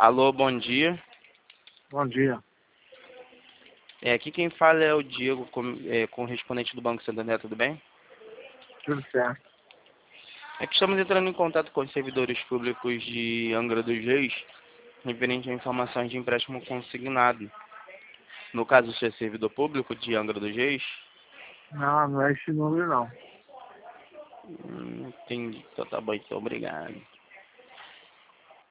Alô, bom dia. Bom dia. Aqui quem fala é o Diego, correspondente do Banco Santander, tudo bem? Tudo certo. É que estamos entrando em contato com os servidores públicos de Angra dos Reis, referente a informações de empréstimo consignado. No caso, você é servidor público de Angra dos Reis? Não, não é esse número não. Entendi. Então tá bom, então obrigado.